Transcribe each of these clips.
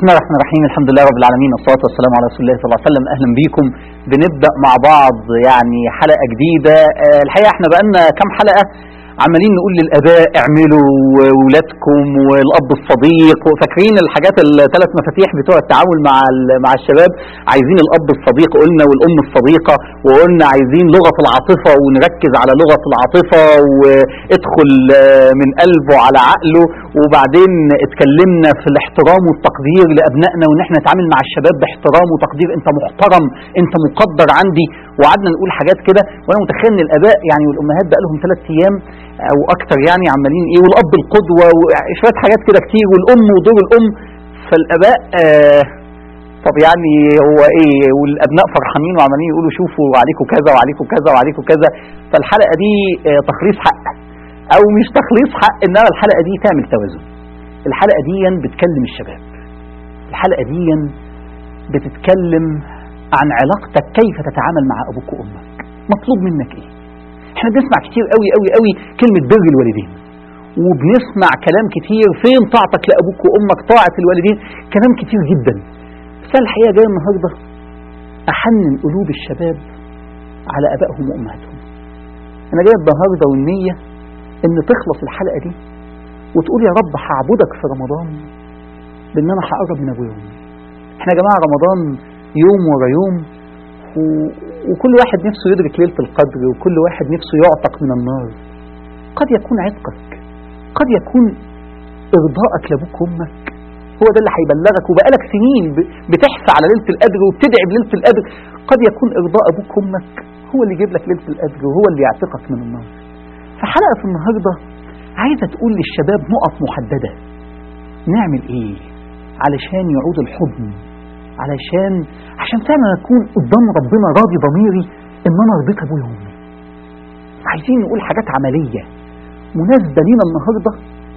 بسم الله الرحمن الرحيم. الحمد لله رب العالمين، والصلاة والسلام على رسول الله صلى الله عليه وسلم. أهلا بيكم. بنبدأ مع بعض يعني حلقة جديدة. الحقيقة احنا بقالنا كام حلقة عمالين نقول للآباء اعملوا وولادكم والأب الصديق، وفاكرين الحاجات الثلاث مفاتيح بتوع التعامل مع الشباب. عايزين الأب الصديق قلنا، والأم الصديقة، وقلنا عايزين لغة العاطفة ونركز على لغة العاطفة وادخل من قلبه على عقله. وبعدين اتكلمنا في الاحترام والتقدير لأبنائنا، وان احنا نتعامل مع الشباب باحترام وتقدير، انت محترم، انت مقدر عندي. وقعدنا نقول حاجات كده، وانا متخيل ان الآباء يعني والأمهات بقى لهم 3 أيام او اكتر يعني عمالين ايه، والاب القدوة وشوية حاجات كده كتير، والام ودور الام. فالآباء طب يعني هو ايه، والابناء فرحانين وعمالين يقولوا شوفوا عليكم كذا وعليكم كذا وعليكم كذا. فالحلقة دي تخليص حق او مش تخليص حق، انما الحلقة دي تعمل توازن. الحلقة دي بتكلم الشباب، الحلقة دي بتتكلم عن علاقتك، كيف تتعامل مع ابوك وامك، مطلوب منك ايه. احنا بنسمع كتير قوي قوي قوي كلمة بر الوالدين، وبنسمع كلام كتير فين طاعتك لابوك وامك، طاعة الوالدين، كلام كتير جدا. بس الحقيقة جاي النهاردة احنن قلوب الشباب على ابائهم وامهاتهم. انا جاي النهاردة والنية ان تخلص الحلقة دي وتقول يا رب هعبدك في رمضان بان انا هقرب من ابويا وامي. احنا يا جماعة رمضان يوم ورا يوم، وكل واحد نفسه يدرك ليلة القدر، وكل واحد نفسه يعتق من النار. قد يكون عتقك، قد يكون ارضائك لابوك وامك هو ده اللي هيبلغك، وبقالك سنين بتحفى على ليلة القدر وبتدعي بليلة القدر. قد يكون ارضاء ابوك وامك هو اللي يجيب لك ليلة القدر، وهو اللي يعتقك من النار. فحلقة النهاردة عايزة تقول للشباب نقط محددة، نعمل ايه علشان يعود الحضن، عشان فعلا اكون قدام ربنا راضي ضميري ان انا رضيت ابويا وامي. عايزين نقول حاجات عملية مناسبة لينا النهاردة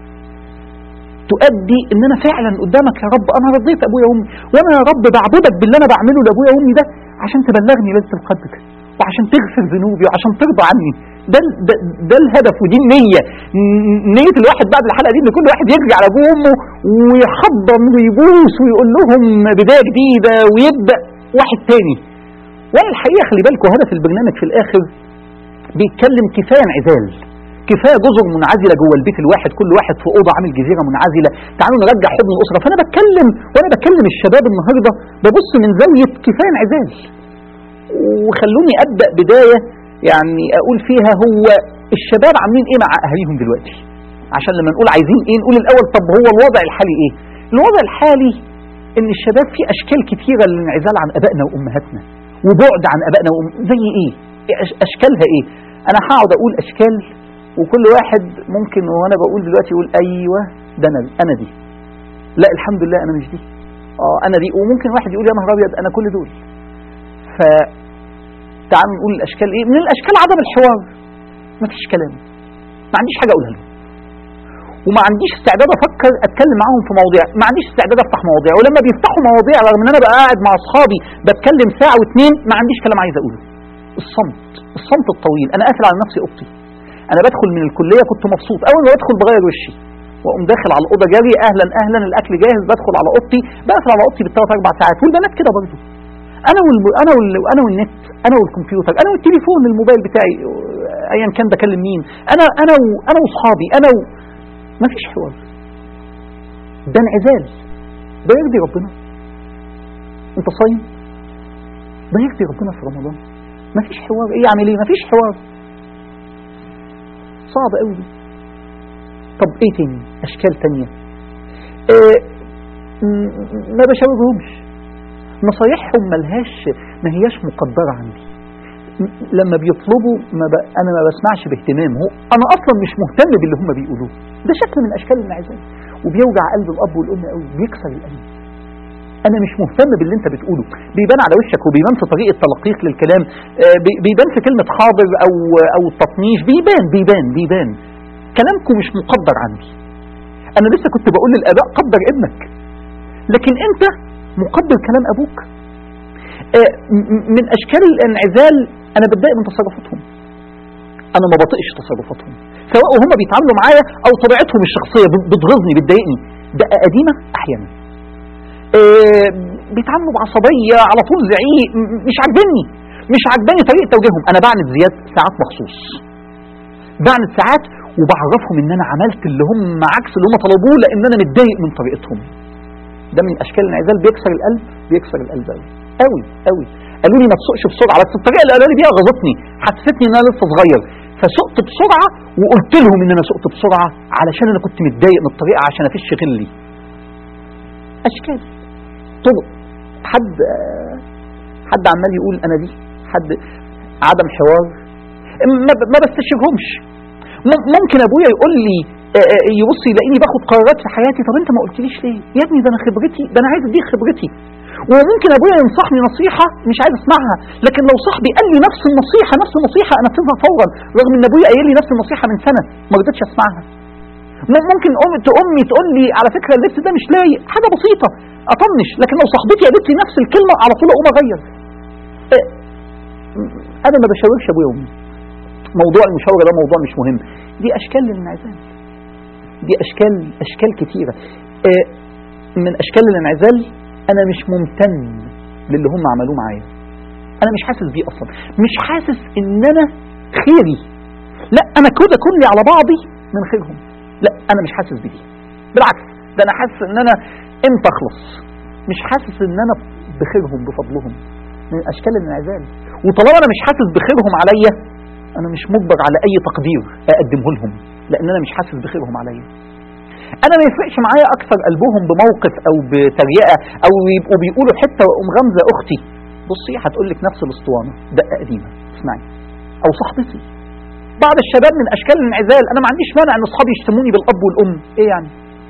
تؤدي ان انا فعلا قدامك يا رب انا رضيت ابويا وامي، وانا يا رب بعبدك باللي انا بعمله لابويا وامي ده عشان تبلغني ليلة القدر، وعشان تغفر ذنوبي، وعشان ترضى عني. ده الهدف، ودي النية. نية الواحد بعد الحلقة دي ان كل واحد يرجع على ابوه وامه ويحضن ويبوس ويقول لهم بداية جديدة، ويبدأ واحد تاني. وانا الحقيقة خلي بالكم هدف البرنامج في الاخر بيتكلم كفاية انعزال، كفاية جزر منعزلة جوه البيت الواحد، كل واحد في أوضة عامل جزيرة منعزلة. تعالوا نرجع حضن الأسرة. فأنا بتكلم وأنا بكلم الشباب النهاردة ببص من زاوية كفاية انعزال. وخلوني أبدأ بداية يعني أقول فيها هو الشباب عاملين إيه مع أهاليهم دلوقتي، عشان لما نقول عايزين إيه نقول الأول طب هو الوضع الحالي إيه. الوضع الحالي إن الشباب في أشكال كتيرة للانعزال عن أبائنا وأمهاتنا، وبعد عن أبائنا زي إيه، أشكالها إيه. أنا هقعد أقول أشكال، وكل واحد ممكن وأنا بقول دلوقتي يقول أيوة ده أنا دي، لا الحمد لله أنا مش دي، أنا دي. وممكن واحد يقول يا نهار أبيض أنا كل دول. فتعالوا نقول الأشكال إيه. من الأشكال عدم الحوار، مفيش كلام، ما عنديش حاجة أقولها لهم، وما عنديش استعداد أفكر أتكلم معاهم في مواضيع، ما عنديش استعداد أفتح مواضيع. ولما بيفتحوا مواضيع رغم إن أنا بقى قاعد مع أصحابي بتكلم ساعة و2 ما عنديش كلام عايز أقوله. الصمت الطويل. أنا قافل على نفسي أوضتي. أنا بدخل من الكلية كنت مبسوط، أول ما بدخل بغير وشي وأقوم داخل على الأوضة جري، أهلا أهلا الأكل جاهز، بدخل على أوضتي، بقفل على أوضتي بال3-4 ساعات. والبنات كده برضه. أنا والنت، أنا والكمبيوتر، أنا والتليفون الموبايل بتاعي أيا كان بكلم مين، أنا وأصحابي، مفيش حوار. ده انعزال. ده يرضي ربنا؟ أنت صايم؟ ده يرضي ربنا في رمضان؟ مفيش حوار. إيه يعني ليه مفيش حوار؟ صعب قوي. طب ايه تاني؟ اشكال تانية. ما بشاورهمش، نصايحهم ما هياش مقدرة عندي. لما بيطلبوا انا ما بسمعش باهتمام. انا اصلا مش مهتم باللي هم بيقولوه. ده شكل من اشكال الانعزال، وبيوجع قلب الاب والام قوي، بيكسر القلب. انا مش مهتم باللي انت بتقوله. بيبان على وشك، وبيبان في طريقة تلقيك للكلام، بيبان في كلمة حاضر او التطنيش، بيبان كلامكم مش مقدر عندي. انا لسه كنت بقول للاباء قدر ابنك، لكن انت مقدر كلام ابوك. من اشكال الانعزال انا بتضايق من تصرفاتهم، انا ما بطيقش تصرفاتهم، سواء هم بيتعاملوا معايا او طبيعتهم الشخصية بتغيظني بتضايقني. ده قديمة احيانا. بيتعاملوا بعصبيه على طول، زعيق، مش عاجباني طريقه توجيههم. انا بعند زياد ساعات مخصوص، بعند ساعات وبعرفهم ان انا عملت اللي هم عكس اللي هم طلبوه لان انا متضايق من طريقتهم. ده من اشكال الانعزال، بيكسر القلب قوي قوي. قالوا لي ما تسوقش بسرعه، بس الطريقه اللي قالوا لي بيها غضبتني، حسستني ان انا لسه صغير، فسقت بسرعه وقلت لهم ان انا سقت بسرعه علشان انا كنت متضايق من الطريقه، عشان افش غلي. اشكال، طرق. حد عمال يقول انا دي، حد عدم حوار، ما بستشيرهمش. ممكن ابويا يقول لي يبص يلاقيني باخد قرارات في حياتي، طب انت ما قلتليش ليه يا ابني؟ ده انا خبرتي، ده انا عايز اديك خبرتي. وممكن ابويا ينصحني نصيحه مش عايز اسمعها، لكن لو صاحبي قال لي نفس النصيحه انفذها فورا، رغم ان ابويا قايل لي نفس النصيحه من سنه ما رضيتش اسمعها. ممكن امي تقول لي على فكره اللبس ده مش لايق، حاجه بسيطه اطنش، لكن لو صاحبتي قالت لي نفس الكلمه على طول اقوم اغير. انا ما بشاورش ابويا وامي، موضوع المشاوره ده موضوع مش مهم. دي اشكال للانعزال، دي اشكال كتيره. من اشكال الانعزال انا مش ممتن للي هم عملوه معايا، انا مش حاسس بيه اصلا، مش حاسس ان انا خيري، لا انا كده كلي على بعضي من خيرهم، لا انا مش حاسس بيه، بالعكس ده انا حاسس ان انا امتى اخلص، مش حاسس ان انا بخيرهم بفضلهم. من اشكال الانعزال. وطالما انا مش حاسس بخيرهم عليا، انا مش مجبر على اي تقدير اقدمه لهم، لان انا مش حاسس بخيرهم عليا. انا ما يفرقش معايا اكثر قلبهم بموقف او بتريقه، او يبقوا بيقولوا حته واقوم غمزه اختي بصي هتقول لك نفس الاسطوانه دقه قديمه اسمعي، او صاحبتي. بعض الشباب من اشكال الانعزال، انا ما عنديش مانع ان اصحابي يشتموني بالاب والام، ايه يعني؟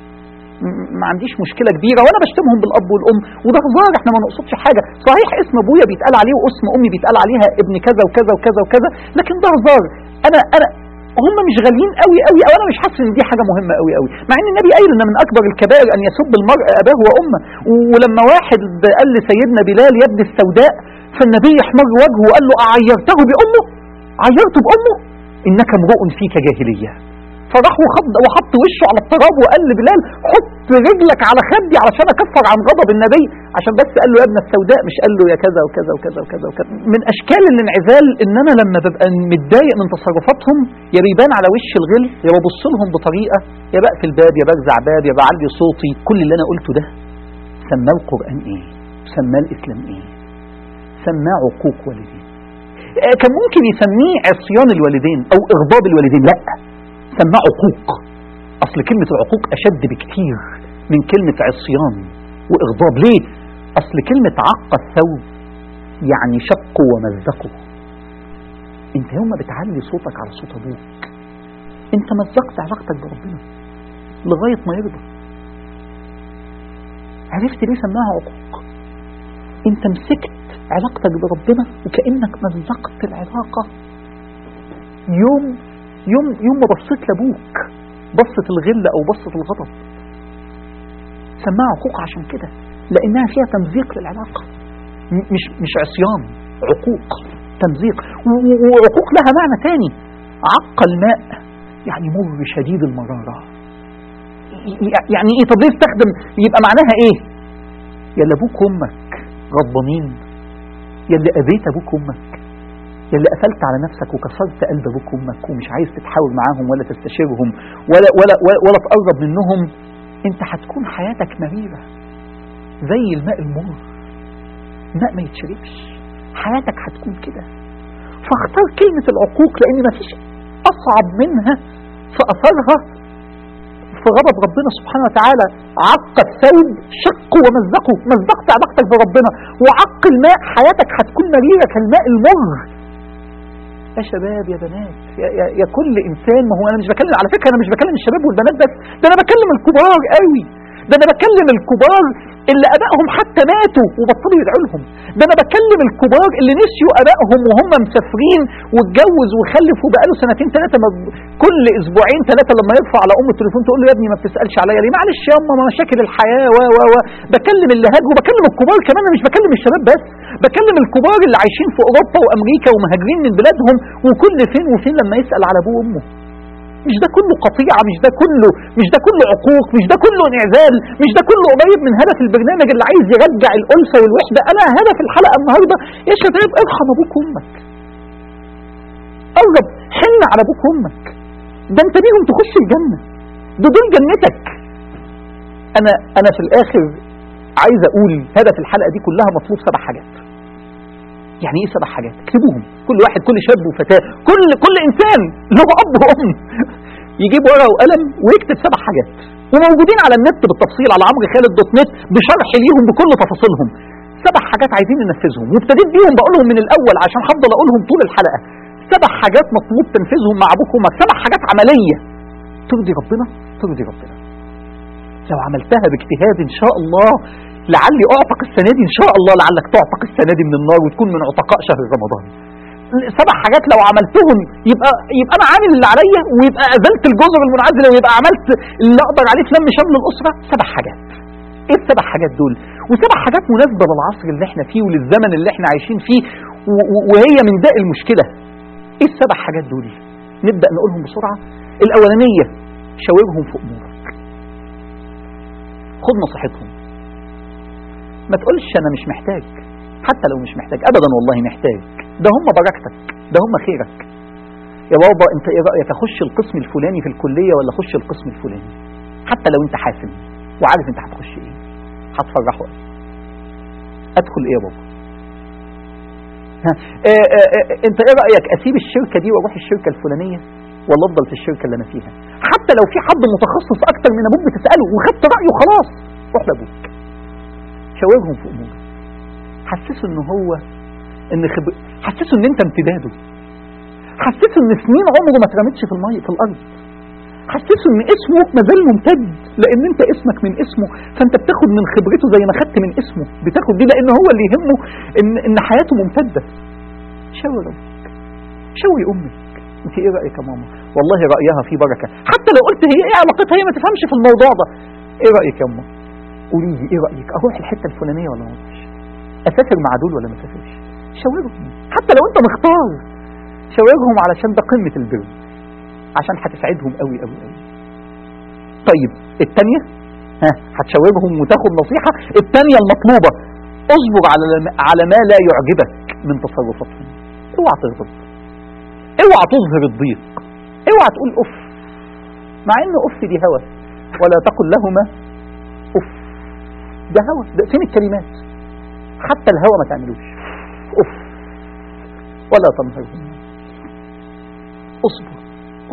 ما عنديش مشكله كبيره وانا بشتمهم بالاب والام، وده هزار، احنا ما نقصدش حاجه. صحيح اسم ابويا بيتقال عليه واسم امي بيتقال عليها ابن كذا وكذا وكذا وكذا، لكن ده هزار. انا هم مش غاليين قوي قوي، او انا مش حاسس ان دي حاجه مهمه قوي قوي، مع ان النبي قايل ان من اكبر الكبائر ان يسب المرء اباه وامه. ولما واحد قال لسيدنا بلال يا ابن السوداء، فالنبي احمر وجهه وقال له اعيرته بامه؟ عيرته بامه؟ انك امرؤ فيك جاهليه. فراح وحط وشه على التراب وقال لبلال حط رجلك على خدي علشان اكفر عن غضب النبي، عشان بس قال له يا ابن السوداء، مش قال له يا كذا وكذا وكذا وكذا وكذا. من اشكال الانعزال ان انا لما ببقى متضايق من تصرفاتهم، يا بيبان على وش الغل، يا ببص لهم بطريقه، يا بقفل باب، يا برزع باب، يا بعلي صوتي. كل اللي انا قلته ده سماه القران ايه؟ سماه الاسلام ايه؟ سماه عقوق والدين. كان ممكن يسميه عصيان الوالدين او اغضاب الوالدين، لا سماه عقوق. اصل كلمة العقوق اشد بكتير من كلمة عصيان واغضاب. ليه؟ اصل كلمة عق الثوب يعني شقه ومزقه. انت يوم ما بتعلي صوتك على صوت ابوك، انت مزقت علاقتك بربنا لغاية ما يرضى. عرفت ليه سماها عقوق؟ انت مسكت علاقتك بربنا وكأنك مزقت العلاقة. يوم ما بصيت لابوك بصت الغل او بصت الغضب، سماها عقوق عشان كده، لانها فيها تمزيق للعلاقة، مش عصيان، عقوق، تمزيق. وعقوق لها معنى تاني، عق الماء يعني مر شديد المرارة. يعني ايه؟ طب ليه استخدم؟ يبقى معناها ايه؟ يا ابوك وامك غضبانين، يا اللي اذيت ابوك وامك، يا اللي قفلت على نفسك وكسرت قلب ابوك وامك ومش عايز تتحاور معاهم ولا تستشيرهم ولا تقرب منهم، انت هتكون حياتك مريرة زي الماء المر، ماء ما يتشربش. حياتك هتكون كده. فاختار كلمة العقوق لان مفيش اصعب منها في اثرها في غضب ربنا سبحانه وتعالى. عق الثوب شقه ومزقه، مزقت علاقتك بربنا. وعق الماء، حياتك هتكون مريرة كالماء المر. يا شباب يا بنات يا كل انسان، ما هو انا مش بكلم، على فكرة انا مش بكلم الشباب والبنات بس، ده انا بكلم الكبار قوي، ده انا بكلم الكبار اللي ابائهم حتى ماتوا وبطلوا يدعوا لهم، ده انا بكلم الكبار اللي نسيوا ابائهم وهم مسافرين واتجوز وخلف وبقاله سنتين ثلاثه، كل اسبوعين ثلاثه لما يرفع على امه التليفون تقول له يا ابني ما بتسالش عليا ليه؟ معلش يا امه مشاكل الحياه بكلم اللهاج وبكلم الكبار كمان، انا مش بكلم الشباب بس، بكلم الكبار اللي عايشين في اوروبا وامريكا ومهاجرين من بلادهم، وكل فين وفين لما يسال على ابوه وامه. مش ده كله قطيعة، مش ده كله عقوق، مش ده كله انعزال، مش ده كله قريب من هدف البرنامج اللي عايز يرجع الألفة والوحدة. أنا هدف الحلقة النهاردة يا شباب ارحم أبوك وأمك، قرب حن على أبوك وأمك، ده أنت بيهم تخش الجنة، دول جنتك. أنا في الآخر عايز أقول هدف الحلقة دي كلها مطلوب 7 حاجات. يعني ايه 7 حاجات؟ اكتبوهم، كل واحد، كل شاب وفتاة، كل انسان له اب وام يجيب ورقه وقلم ويكتب 7 حاجات، وموجودين على النت بالتفصيل على عمروخالد.net بشرح ليهم بكل تفاصيلهم. 7 حاجات عايزين ننفذهم، وابتديت بيهم بقولهم من الاول عشان هفضل اقولهم طول الحلقه. 7 حاجات مطلوب تنفذهم مع ابوك وامك، 7 حاجات عمليه ترضي ربنا. لو عملتها باجتهاد ان شاء الله لعلي اعتق السنه دي، ان شاء الله لعلك تعتق السنه دي من النار وتكون من عتقاء شهر رمضان. 7 حاجات لو عملتهم يبقى انا عامل اللي عليا، ويبقى ازلت الجزر المنعزله، ويبقى عملت اللي اقدر عليه في لم شمل الاسره. 7 حاجات. ايه ال7 حاجات دول؟ و7 حاجات مناسبه للعصر اللي احنا فيه وللزمن اللي احنا عايشين فيه، وهي من داء المشكله. ايه ال7 حاجات دول؟ نبدا نقولهم بسرعه. الاولانيه شاورهم في امورك، خد نصيحتهم، ما تقولش انا مش محتاج، حتى لو مش محتاج ابدا والله محتاج، ده هم بركتك، ده هم خيرك. يا بابا انت ايه رايك اخش القسم الفلاني في الكليه ولا اخش القسم الفلاني؟ حتى لو انت حاسم وعارف انت هتخش ايه، هتفرحه. ادخل ايه يا بابا؟ انت ايه رايك اسيب الشركه دي واروح الشركه الفلانيه ولا افضل في الشركه اللي انا فيها؟ حتى لو في حد متخصص اكتر من ابوك بتساله وخدت رايه خلاص، روح لابوك. شاورهم في امورك، حسسوا ان هو حسسوا ان انت امتداده، حسسوا ان سنين عمره ما اترمتش في الميه في الارض، حسسوا ان اسمه ما زال ممتد لان انت اسمك من اسمه، فانت بتاخد من خبرته زي ما خدت من اسمه، بتاخد دي لان هو اللي يهمه ان حياته ممتده. شاور ابوك، شاوري امك، انت ايه رايك يا ماما؟ والله رايها فيه بركه، حتى لو قلت هي ايه علاقتها، هي ما تفهمش في الموضوع ده. ايه رايك يا امه؟ قولي لي ايه رايك، اروح الحته الفلانيه ولا ما اروحش؟ اسافر مع دول ولا ما اسافرش؟ شاورهم، حتى لو انت مختار شاورهم، علشان ده قمه البر، عشان هتسعدهم قوي قوي قوي. طيب الثانيه، هتشاورهم وتاخد نصيحه. الثانيه المطلوبه، اصبر على ما لا يعجبك من تصرفاتهم. اوعى تغضب، اوعى تظهر الضيق، اوعى تقول اف، مع ان اف دي هوى، ولا تقل لهما اف، ده هوى، ده فين الكلمات؟ حتى الهوى ما تعملوش اف، ولا تنهرهم. اصبر،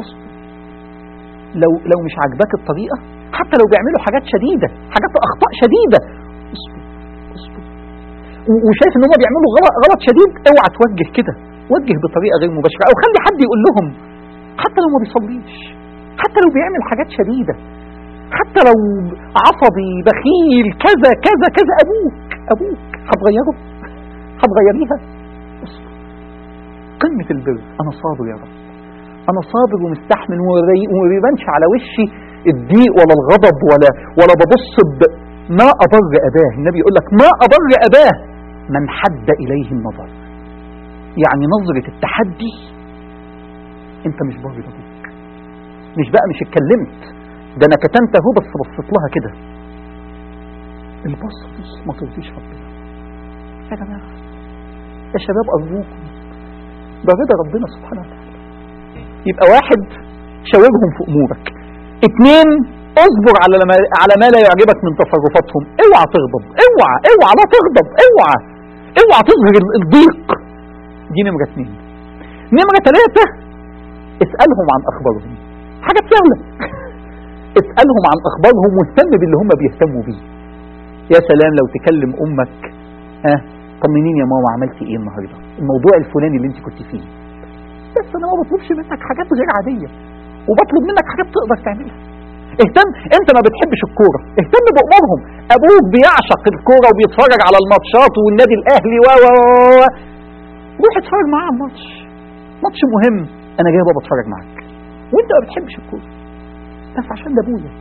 لو مش عاجباك الطريقه، حتى لو بيعملوا حاجات شديده، حاجات اخطاء شديده، اصبر. وشايف ان هم بيعملوا غلط شديد، اوعى توجه كده، وجه بطريقه غير مباشره، او خلي حد يقول لهم، حتى لو ما بيصليش، حتى لو بيعمل حاجات شديده، حتى لو عصبي بخيل كذا كذا كذا، ابوك هتغيره؟ هتغيريها؟ اصبر. قمه البر، انا صابر يا رب، انا صابر ومستحمل، وما بيبانش على وشي الضيق ولا الغضب ولا ببص ما أبر أباه. النبي يقول لك ما أبر أباه من حد إليه النظر، يعني نظرة التحدي. انت مش بار ابوك، مش اتكلمت، ده انا كتمت اهو بس بصيت لها كده. البصة دي ما ترضيش ربنا يا جماعة، يا شباب ارجوكم، ده رضا ربنا سبحانه وتعالى. يبقى 1 شاورهم في امورك، 2 اصبر على ما لا يعجبك من تصرفاتهم. اوعى تغضب، اوعى لا تغضب، اوعى تظهر الضيق. دي نمرة 2. نمرة 3 اسألهم عن اخبارهم، حاجة سهلة. اسألهم عن اخبارهم واهتم باللي هم بيهتموا بيه. يا سلام لو تكلم امك، طمنيني يا ماما عملتي ايه النهارده، الموضوع الفلاني اللي انت كنت فيه. بس انا ما بطلبش منك حاجات غير عادية، وبطلب منك حاجات تقدر تعملها. اهتم، انت ما بتحبش الكورة، اهتم بأمورهم. ابوك بيعشق الكورة وبيتفرج على الماتشات والنادي الاهلي روح اتفرج معاه على ماتش مهم، انا جاي بابا اتفرج معاك، وانت ما بتحبش الكورة، بس عشان ده ابويا،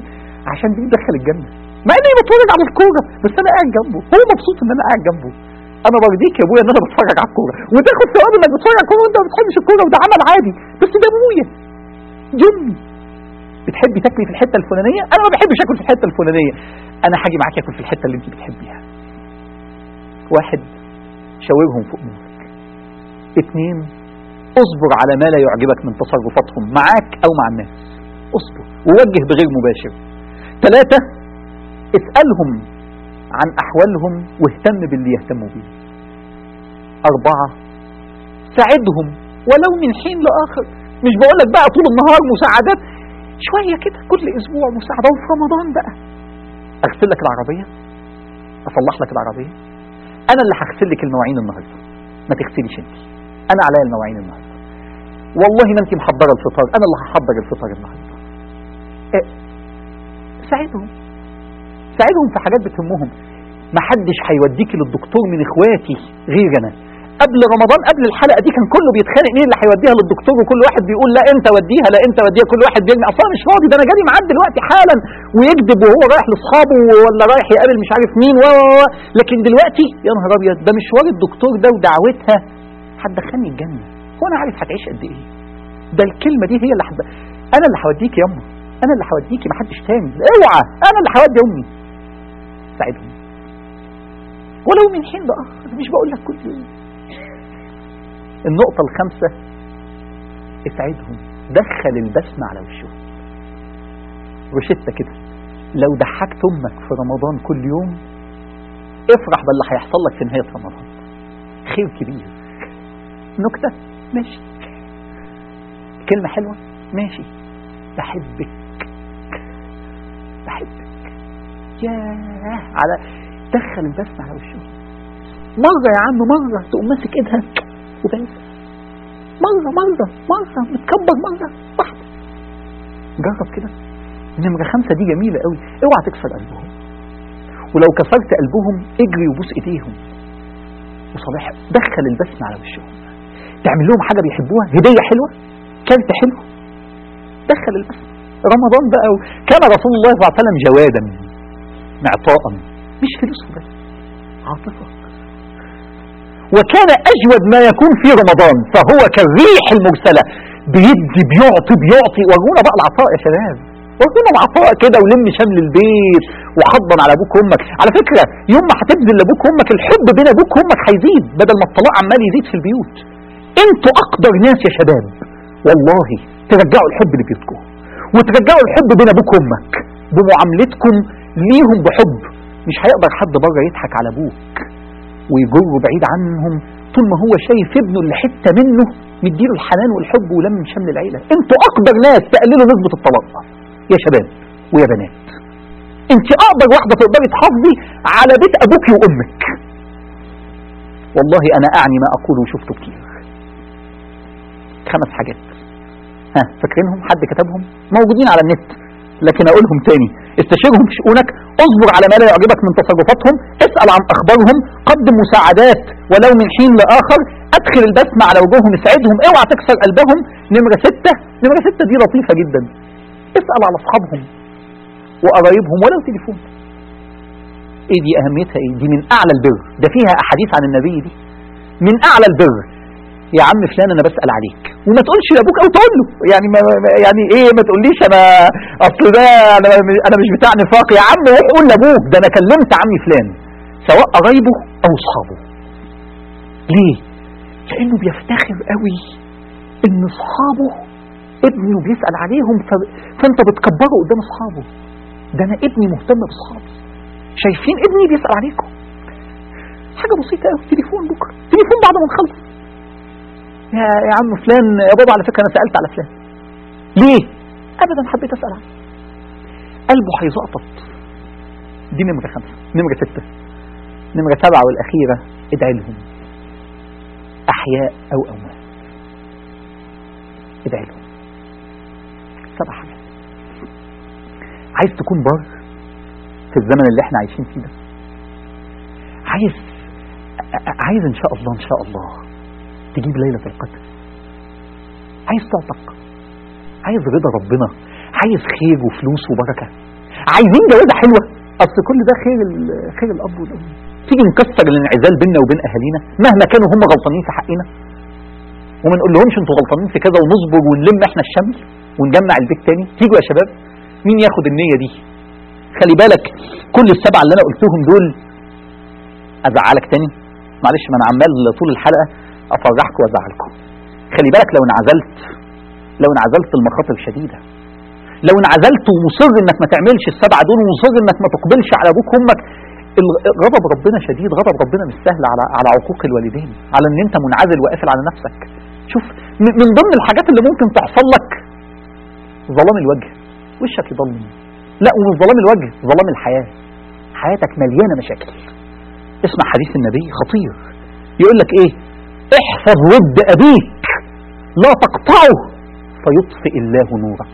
عشان دي يدخل الجنة، مع اني بتفرج على الكورة بس انا قاعد جنبه، هو مبسوط ان انا قاعد جنبه. انا برضيك يا ابويا ان انا بتفرج على الكوره، وتاخد ثواب انك بتتفرج على الكوره وانت ما بتحبش الكوره، وده عمل عادي، بس ده ابويا دي امي. بتحبي تاكلي في الحته الفلانيه، انا ما بحبش اكل في الحته الفلانيه، انا هاجي معاكي اكل في الحته اللي انت بتحبيها. واحد، شاورهم فوق منك. اثنين، اصبر على ما لا يعجبك من تصرفاتهم معاك او مع الناس، اصبر ووجه بغير مباشر. ثلاثة، اسألهم عن احوالهم واهتم باللي يهتموا بيه. أربعة، ساعدهم ولو من حين لآخر، مش بقولك بقى طول النهار مساعدات، شوية كده كل اسبوع مساعدة، وفي رمضان بقى اغسل لك العربية، اصلح لك العربية، انا اللي هغسل لك المواعين النهارده، ما تغسليش انت، انا عليا المواعين النهارده، والله ما انت محضره الفطار، انا اللي هحضر الفطار النهارده. ساعدهم في حاجات بتهمهم. ما حدش هيوديكي للدكتور من اخواتي غير انا. قبل رمضان، قبل الحلقه دي، كان كله بيتخانق مين اللي هيوديها للدكتور، وكل واحد بيقول لا انت وديها، لا انت وديها، كل واحد بيرمي اصلا مش فاضي، ده انا جالي ميعاد دلوقتي حالا، ويكذب وهو رايح لاصحابه ولا رايح يقابل مش عارف مين لكن دلوقتي يا نهار ابيض، ده مشوار الدكتور ده ودعوتها هتدخلني الجنه، هو انا عارف هتعيش قد ايه، ده الكلمه دي هي اللي انا اللي هوديكي يا امي، انا اللي هوديكي، ما حدش تاني، اوعى، انا اللي هودي امي. ساعدهم ولو من حين لاخر، مش بقول لك كل يوم. النقطة الخامسة، اسعدهم، دخل البسمة على وشهم. روشتة كده، لو ضحكت امك في رمضان كل يوم، افرح باللي هيحصل لك في نهاية رمضان، خير كبير. نكتة، ماشي، كلمة حلوة، ماشي، بحبك، ياه، على دخل البسمة على وشهم. مرة يا عم، مرة تقوم ماسك ايدها وبس، مرة متكبر، مرة واحدة، جرب كده. نمرة 5 دي جميلة قوي، اوعى تكسر قلبهم، ولو كسرت قلبهم اجري وبوس ايديهم وصالح، دخل البسمة على وشهم، تعمل لهم حاجة بيحبوها، هدية حلوة، كلت حلو، دخل البسمة. رمضان بقى، كان رسول الله صلى الله عليه وسلم جوادا معطاء، مش فلوس بس، عاطفة. وكان أجود ما يكون في رمضان، فهو كالريح المرسلة، بيعطي. ورونا بقى العطاء يا شباب، ورونا العطاء كده، ولم شمل البيت، وحضن على ابوك وامك. على فكرة يوم ما هتبذل لابوك وامك، الحب بين ابوك وامك هيزيد، بدل ما الطلاق عمال يزيد في البيوت. انتوا اقدر ناس يا شباب والله ترجعوا الحب لبيوتكم، وترجعوا الحب بين ابوك وامك بمعاملتكم ليهم بحب. مش هيقدر حد بره يضحك على ابوك ويجره بعيد عنهم طول ما هو شايف ابنه اللي حته منه مديله الحنان والحب ولم شمل العيله. انتوا اقدر ناس تقللوا نسبه الطلاق يا شباب ويا بنات. انت اقدر واحده تقدري تحافظي على بيت ابوك وامك. والله انا اعني ما اقوله وشفته كتير. 5 حاجات، فاكرينهم؟ حد كتبهم؟ موجودين على النت، لكن اقولهم تاني. استشيرهم في شؤونك، اصبر على ما لا يعجبك من تصرفاتهم، اسأل عن اخبارهم، قدم مساعدات ولو من حين لاخر، ادخل البسمة على وجوههم، اسعدهم، اوعى تكسر قلبهم. نمرة 6 دي لطيفة جدا، اسأل على اصحابهم وقرايبهم ولو تليفون. ايه دي اهميتها؟ ايه دي؟ من اعلى البر، ده فيها احاديث عن النبي، دي من اعلى البر. يا عم فلان انا بسأل عليك، وما تقولش لابوك او تقول له، يعني يعني ايه، ما تقوليش انا اصل ده انا مش بتاع نفاق. يا عم روح قول لابوك ده انا كلمت عمي فلان، سواء قرايبه او اصحابه. ليه؟ لانه بيفتخر قوي ان اصحابه ابنه بيسأل عليهم، فانت بتكبره قدام اصحابه. ده انا ابني مهتم باصحابي، شايفين ابني بيسأل عليكم. حاجة بسيطة قوي، تليفون بكره، تليفون بعد ما نخلص، يا عم فلان، يا بابا على فكرة انا سألت على فلان. ليه؟ ابدا حبيت اسأل عنه. قلبه هيزقطط. دي نمرة 5. نمرة 6. نمرة 7 والاخيرة، ادعي لهم، احياء او اموات، ادعي لهم. 7 حاجات. عايز تكون بر في الزمن اللي احنا عايشين فيه ده؟ عايز ان شاء الله تجيب ليلة القدر، عايز تعتق، عايز رضا ربنا، عايز خير وفلوس وبركة، عايزين جوازة حلوة. اصل كل ده خير الاب والام، تيجي نكسر الانعزال بيننا وبين اهالينا مهما كانوا هم غلطانين في حقنا، وما نقول لهمش انتوا غلطانين في كذا، ونصبر ونلم احنا الشمل ونجمع البيت تاني. تيجوا يا شباب، مين ياخد النية دي؟ خلي بالك كل السبعة اللي انا قلتهم دول ازعلك تاني، معلش ما انا عمال طول الحلقة افرحكم وازعلكم. خلي بالك لو انعزلت المخاطر شديدة، لو انعزلت ومصر انك ما تعملش السبعة دول، ومصر انك ما تقبلش على ابوك وامك، غضب ربنا شديد. غضب ربنا مش سهل على عقوق الوالدين، على ان انت منعزل وقافل على نفسك. شوف من ضمن الحاجات اللي ممكن تحصل لك ظلام الوجه، وشك يضلم. لا، ومش ظلام الوجه، ظلام الحياة. حياتك مليانة مشاكل. اسمع حديث النبي خطير، يقول لك ايه؟ احفظ ود ابيك لا تقطعه فيطفئ الله نورك.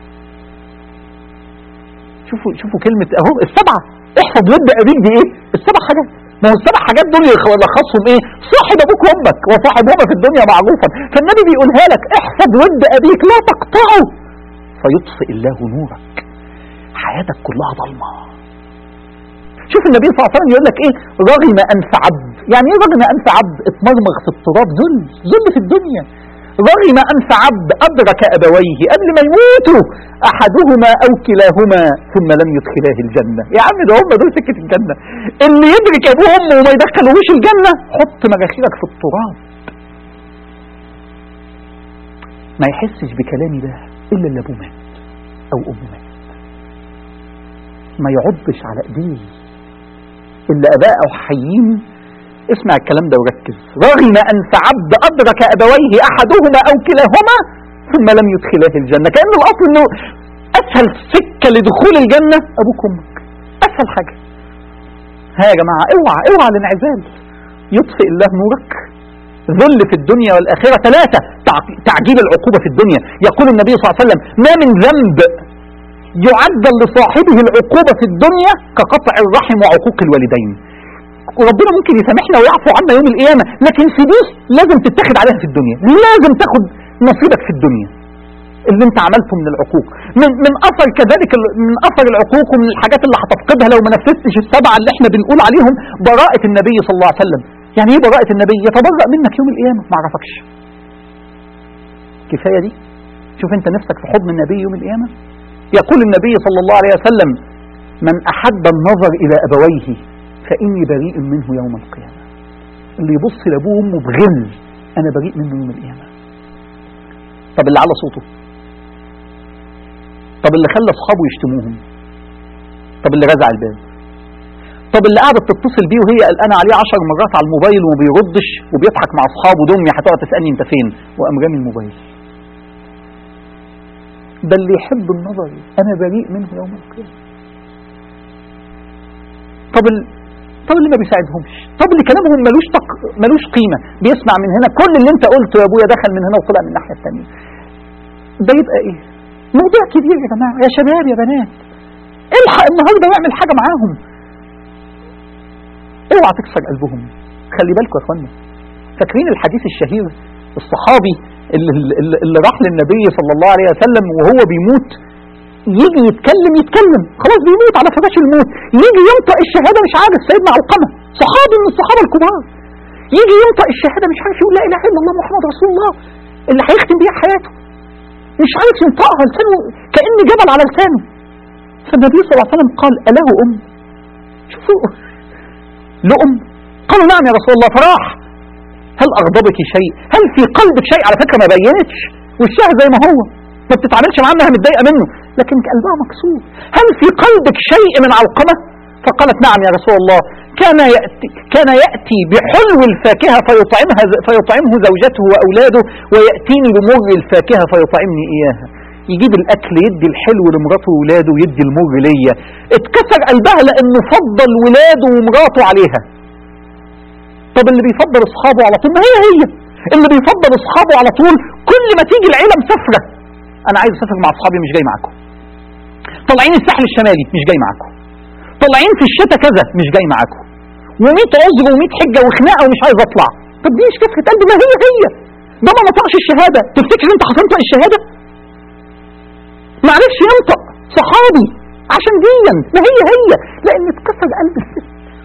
شوفوا كلمة اهو السبعة، احفظ ود ابيك دي ايه؟ السبع حاجات. ما هو السبع حاجات دول يلخصهم ايه؟ صاحب ابوك وامك وصاحبهما في الدنيا معروفا. فالنبي بيقولها لك احفظ ود ابيك لا تقطعه فيطفئ الله نورك. حياتك كلها ضلمة. شوف النبي صلى الله عليه وسلم يقول لك ايه؟ رغم انف عبد. يعني ايه رغم انف عبد؟ اتمرمغ في التراب، ذل في الدنيا. رغم انف عبد ادرك ابويه قبل ما يموتوا، احدهما او كلاهما ثم لم يدخلاه الجنه. يا عم ده هم دول سكه الجنه. اللي يدرك ابوه وامه وما يدخلوش الجنه، حط مناخيرك في التراب. ما يحسش بكلامي ده الا اللي ابوه مات او امه مات. ما يعضش على ايديه الا اباء او حيين. اسمع الكلام ده وركز. رغم انف عبد ادرك ابويه احدهما او كلاهما ثم لم يدخلاه الجنه. كان الاصل انه اسهل سكه لدخول الجنه ابوك وامك، اسهل حاجه. ها يا جماعه، اوعى الانعزال. يطفئ الله نورك، ذل في الدنيا والاخره. 3 تعجيل العقوبه في الدنيا. يقول النبي صلى الله عليه وسلم: ما من ذنب يعجل لصاحبه العقوبه في الدنيا كقطع الرحم وعقوق الوالدين. وربنا ممكن يسامحنا ويعفو عنا يوم القيامة، لكن في دي لازم تتخذ عليها في الدنيا. لازم تاخد نصيبك في الدنيا اللي انت عملته من العقوق. من اثر كذلك، من اثر العقوق ومن الحاجات اللي هتفقدها لو ما نفذتش السبعة اللي احنا بنقول عليهم: براءة النبي صلى الله عليه وسلم. يعني ايه براءة النبي؟ يتبرأ منك يوم القيامة، ما عرفكش. كفاية دي. شوف انت نفسك في حضن النبي يوم القيامة. يقول النبي صلى الله عليه وسلم: من احب النظر الى ابويه فإني بريء منه يوم القيامة. اللي يبص لأبوه وأمه بغل أنا بريء منه يوم القيامة. طب اللي على صوته، طب اللي خلى أصحابه يشتموهم، طب اللي رزع الباب، طب اللي قاعدة تتصل بيه وهي قلقانة عليه 10 مرات على الموبايل وما بيردش وبيضحك مع أصحابه: دمي هتقعد تسألني أنت فين، وقام رامي الموبايل. ده اللي يحب النظر أنا بريء منه يوم القيامة. طب اللي ما بيساعدهمش، طب اللي كلامهم ملوش قيمة، بيسمع من هنا كل اللي انت قلته يا ابويا دخل من هنا وطلع من الناحية الثانية. ده يبقى ايه؟ موضوع كبير يا جماعة، يا شباب يا بنات. الحق النهاردة واعمل حاجة معاهم. اوعى تكسر قلبهم. خلي بالكم يا اخوانا، فاكرين الحديث الشهير الصحابي اللي راح للنبي صلى الله عليه وسلم وهو بيموت، يجي يتكلم خلاص بيموت على فراش الموت، يجي ينطق الشهادة مش عارف. سيدنا علقمة صحابي من الصحابة الكبار، يجي ينطق الشهادة مش عارف، يقول لا إله إلا الله محمد رسول الله اللي هيختم بيها حياته، مش عارف ينطقها، لسانه كأن جبل على لسانه. فالنبي صلى الله عليه وسلم قال: أله أم؟ شوفوا له أم؟ قالوا: نعم يا رسول الله. فراح: هل أغضبك شيء؟ هل في قلبك شيء؟ على فكرة ما بينتش وشها زي ما هو، ما بتتعاملش معاه انها متضايقه منه، لكن قلبها مكسور. هل في قلبك شيء من علقمه؟ فقالت: نعم يا رسول الله، كان ياتي بحلو الفاكهه فيطعمه زوجته واولاده، وياتيني بمر الفاكهه فيطعمني اياها. يجيب الاكل يدي الحلو لمراته واولاده ويدي المر ليا. اتكسر قلبها لانه فضل ولاده ومراته عليها. طب اللي بيفضل اصحابه على طول، ما هي اللي بيفضل اصحابه على طول، كل ما تيجي العيله مسافره: انا عايز اسافر مع اصحابي، مش جاي معاكم. طالعين الساحل الشمالي، مش جاي معاكم. طالعين في الشتاء كذا، مش جاي معاكم. و100 عذر و100 حجه وخناقه ومش عايز اطلع. طب دي مش كسرة قلب؟ ما هي ده ما نطقش الشهاده. تفتكر انت هتنطق الشهاده؟ ما عرفش ينطق صحابي عشان ديا. ما هي لان اتكسر قلب الست في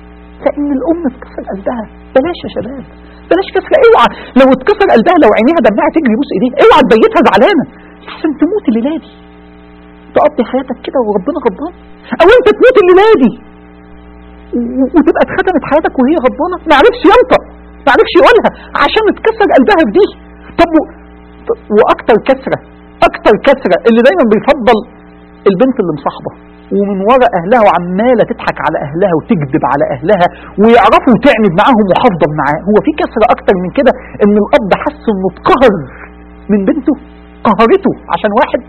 ان الام اتكسر قلبها. بلاش يا شباب، بلاش كسر. اوعى لو اتكسر قلبها، لو عينيها دمعها تجري بوس ايديها، اوعى تبيتها زعلانه احسن تموت الليله دي، تقضي حياتك كده وربنا غضبان، او انت تموت الليله دي وتبقى اتختمت حياتك وهي غضبانه، ما عرفش ينطق، ما عرفش يقولها عشان اتكسر قلبها في دي. طب واكتر كسره، اكتر كسره اللي دايما بيفضل البنت اللي مصاحبه ومن وراء اهلها وعماله تضحك على اهلها وتكذب على اهلها ويعرفوا تعند معاهم وحافظه معاه. هو في كسره اكتر من كده ان الاب حس انه اتقهر من بنته، قهرته عشان واحد؟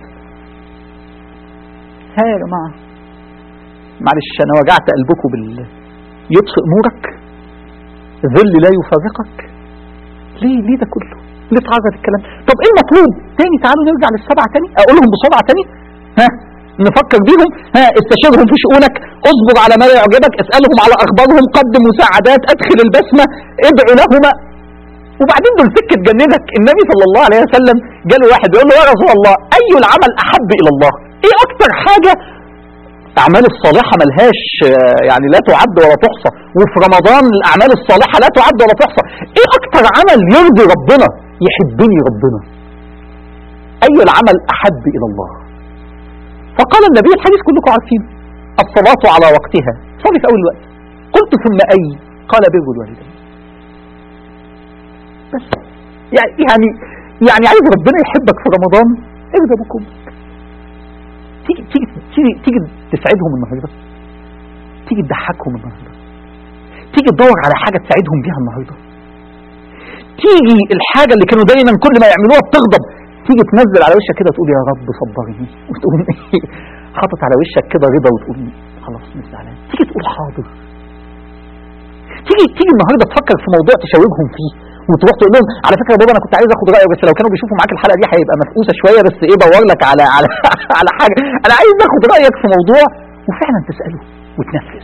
ها يا جماعه، معلش انا وجعت قلبكم يطفئ نورك، ذل لا يفارقك. ليه ده كله؟ ليه تعرض الكلام؟ طب ايه المطلوب تاني؟ تعالوا نرجع للسبعه تاني، اقولهم بسرعه تاني، ها نفكر بيهم. استشيرهم في شؤونك، اصبر على ما لا يعجبك، اسالهم على اخبارهم، قدم مساعدات، ادخل البسمه، ادعو لهما. وبعدين دول سكه تجننك. النبي صلى الله عليه وسلم جاله واحد يقول له يا رسول الله اي العمل احب الى الله؟ ايه اكتر حاجه؟ الاعمال الصالحه ملهاش يعني لا تعد ولا تحصى، وفي رمضان الاعمال الصالحه لا تعد ولا تحصى. ايه اكتر عمل يرضي ربنا يحبني ربنا؟ اي العمل احب الى الله؟ فقال النبي، الحديث كلكم عارفين، الصلاة على وقتها، صلي في اول وقت. قلت ثم اي؟ قال بر الوالدين. بس يعني عايز ربنا يحبك في رمضان، ارضى بكم. تيجي تسعدهم النهارده، تيجي تضحكهم النهارده، تيجي تدور على حاجه تساعدهم بيها النهارده، تيجي الحاجه اللي كانوا دايما كل ما يعملوها بتغضب، تيجي تنزل على وشك كده تقول يا رب صبرني، وتقوم حاطط على وشك كده رضا وتقول خلاص مش زعلان، تيجي تقول حاضر، تيجي النهارده تفكر في موضوع تشاورهم فيه وتروح تقول لهم على فكره يا بابا انا كنت عايز اخد رايك، بس لو كانوا بيشوفوا معاك الحلقه دي هيبقى مفقوسه شويه، بس ايه دور لك على حاجه، انا عايز اخد رايك في موضوع، وفعلا تساله وتنفذ.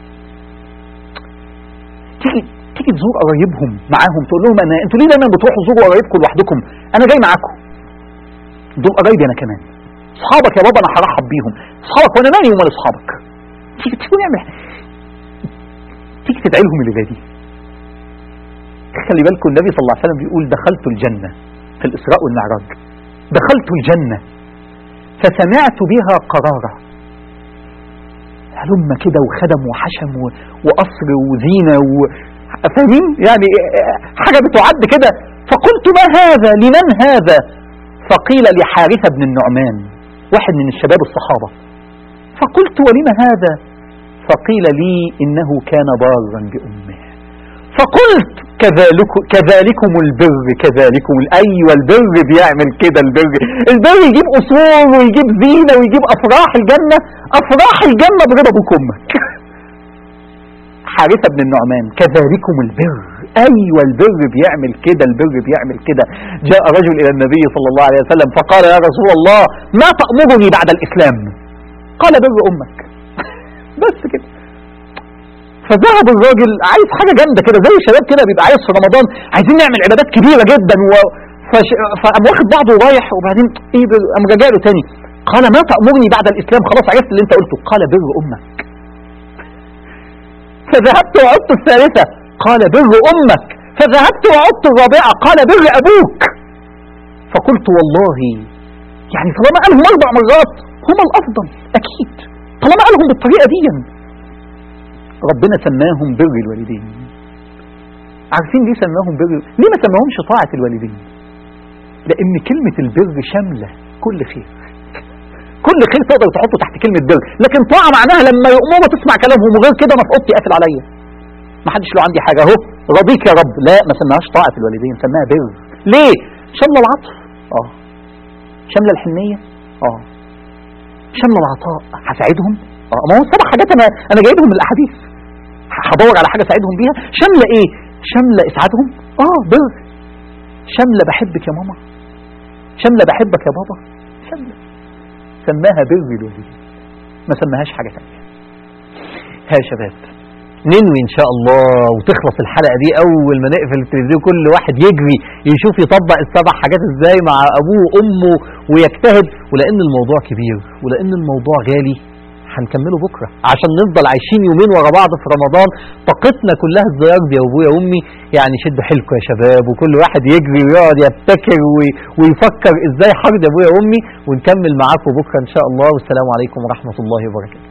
تيجي تزور قرايبهم معاهم، تقول لهم انتوا ليه دايما بتروحوا تزوروا قرايبكم لوحدكم؟ انا جاي معاكم، دول قرايبي انا كمان، اصحابك يا بابا انا هرحب بيهم، اصحابك وانا مالي ومال اصحابك. تيجي نعمل، تيجي تدعي لهم اللي دي. خلي بالكم النبي صلى الله عليه وسلم بيقول دخلت الجنة في الإسراء والمعراج، دخلت الجنة فسمعت بها قرارة، هلم كده وخدم وحشم وقصر وزينة فاهمين يعني حاجة بتعد كده. فقلت ما هذا؟ لمن هذا؟ فقيل لحارثة بن النعمان، واحد من الشباب الصحابة. فقلت ولما هذا؟ فقيل لي إنه كان بارا بأمه. فقلت كذلكم البر، كذلكم أيوة البر بيعمل كده، البر يجيب أصول ويجيب زينة ويجيب أفراح الجنة، أفراح الجنة برضا أبوك أمك. حارثة بن النعمان كذلكم البر، أيوة البر بيعمل كده، البر بيعمل كده. جاء رجل إلى النبي صلى الله عليه وسلم فقال يا رسول الله ما تأمرني بعد الإسلام؟ قال بر أمك. بس كده. فذهب الراجل عايز حاجة جامدة كده، زي الشباب كده بيبقى عايز في رمضان عايزين نعمل عبادات كبيرة جدا فقام واخد بعضه ورايح، وبعدين ايه قام رجع له تاني قال ما تأمرني بعد الإسلام؟ خلاص عرفت اللي انت قلته. قال بر أمك. فذهبت وعدت الثالثة قال بر أمك. فذهبت وعدت الرابعة قال بر أبوك. فقلت والله يعني طالما قالهم 4 مرات هم الأفضل أكيد، طالما قالهم بالطريقة دي ربنا سماهم بر الوالدين. عارفين ليه سماهم بر؟ ليه ما سماهمش طاعة الوالدين؟ لأن كلمة البر شاملة كل خير، كل خير تقدر تحطه تحت كلمة بر. لكن طاعة معناها لما يؤمروا تسمع كلامهم، وغير كده ما في اوضتي قافل عليا، ما حدش له عندي حاجة اهو رضيك يا رب. لا، ما سماهاش طاعة الوالدين، سماها بر. ليه؟ شاملة العطف، شاملة الحنية، شاملة العطاء، هساعدهم، ما هو 7 حاجات انا جايبهم من الاحاديث، هدور على حاجة اساعدهم بيها. شاملة ايه؟ شاملة اسعادهم، بر. شاملة بحبك يا ماما، شاملة بحبك يا بابا، شاملة. سماها بر الوالدين، ما سماهاش حاجة تانية. ها يا شباب، ننوي ان شاء الله وتخلص الحلقة دي اول ما نقفل التلفزيون كل واحد يجري يشوف يطبق ال7 حاجات ازاي مع ابوه وامه ويجتهد. ولان الموضوع كبير ولان الموضوع غالي، هنكمله بكرة عشان نفضل عايشين يومين ورا بعض في رمضان طاقتنا كلها الزيار دي يا ابويا وامي. يعني شدوا حيلكم يا شباب، وكل واحد يجري ويقعد يبتكر ويفكر ازاي حرد ابويا وامي، ونكمل معاكم بكرة ان شاء الله. والسلام عليكم ورحمة الله وبركاته.